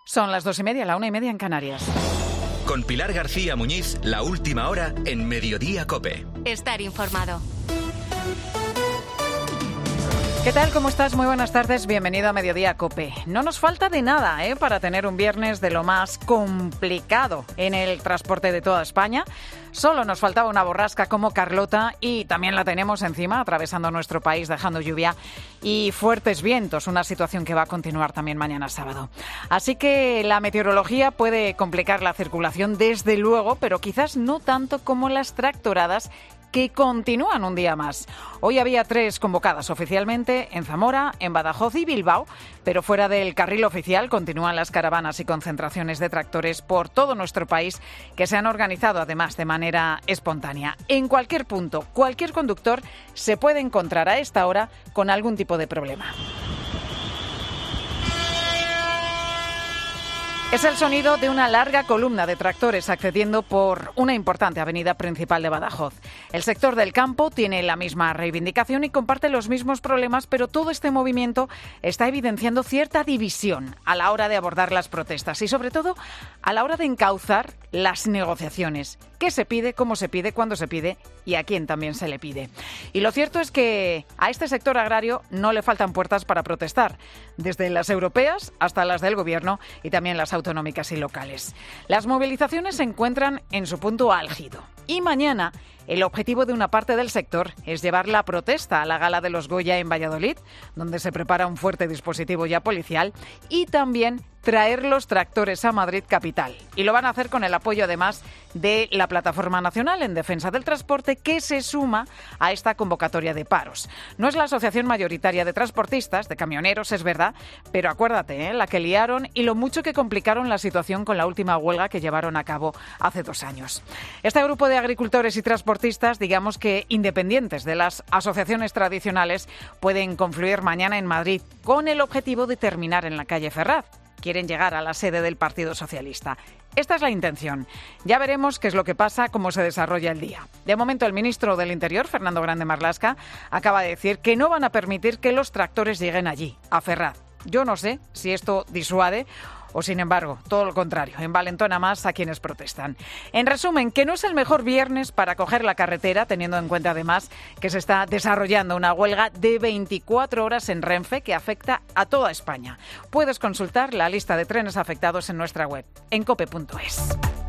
Son las 2:30, la 1:30 en Canarias. Con Pilar García Muñiz, la última hora en Mediodía COPE. Estar informado. ¿Qué tal? ¿Cómo estás? Muy buenas tardes. Bienvenido a Mediodía COPE. No nos falta de nada, para tener un viernes de lo más complicado en el transporte de toda España. Solo nos faltaba una borrasca como Carlota y también la tenemos encima, atravesando nuestro país, dejando lluvia y fuertes vientos, una situación que va a continuar también mañana sábado. Así que la meteorología puede complicar la circulación desde luego, pero quizás no tanto como las tractoradas que continúan un día más. Hoy había 3 convocadas oficialmente en Zamora, en Badajoz y Bilbao, pero fuera del carril oficial continúan las caravanas y concentraciones de tractores por todo nuestro país que se han organizado además de manera espontánea. En cualquier punto, cualquier conductor se puede encontrar a esta hora con algún tipo de problema. Es el sonido de una larga columna de tractores accediendo por una importante avenida principal de Badajoz. El sector del campo tiene la misma reivindicación y comparte los mismos problemas, pero todo este movimiento está evidenciando cierta división a la hora de abordar las protestas y, sobre todo, a la hora de encauzar las negociaciones. ¿Qué se pide, cómo se pide, cuándo se pide y a quién también se le pide? Y lo cierto es que a este sector agrario no le faltan puertas para protestar, desde las europeas hasta las del Gobierno y también las autonómicas y locales. Las movilizaciones se encuentran en su punto álgido y mañana el objetivo de una parte del sector es llevar la protesta a la Gala de los Goya en Valladolid, donde se prepara un fuerte dispositivo ya policial, y también traer los tractores a Madrid capital. Y lo van a hacer con el apoyo, además, de la Plataforma Nacional en Defensa del Transporte, que se suma a esta convocatoria de paros. No es la asociación mayoritaria de transportistas, de camioneros, es verdad, pero acuérdate, la que liaron y lo mucho que complicaron la situación con la última huelga que llevaron a cabo hace 2 años. Este grupo de agricultores y transportistas, digamos que independientes de las asociaciones tradicionales, pueden confluir mañana en Madrid con el objetivo de terminar en la calle Ferraz. Quieren llegar a la sede del Partido Socialista. Esta es la intención. Ya veremos qué es lo que pasa, cómo se desarrolla el día. De momento, el ministro del Interior, Fernando Grande Marlaska, acaba de decir que no van a permitir que los tractores lleguen allí, a Ferraz. Yo no sé si esto disuade o, sin embargo, todo lo contrario, envalentona más a quienes protestan. En resumen, que no es el mejor viernes para coger la carretera, teniendo en cuenta además que se está desarrollando una huelga de 24 horas en Renfe que afecta a toda España. Puedes consultar la lista de trenes afectados en nuestra web, en cope.es.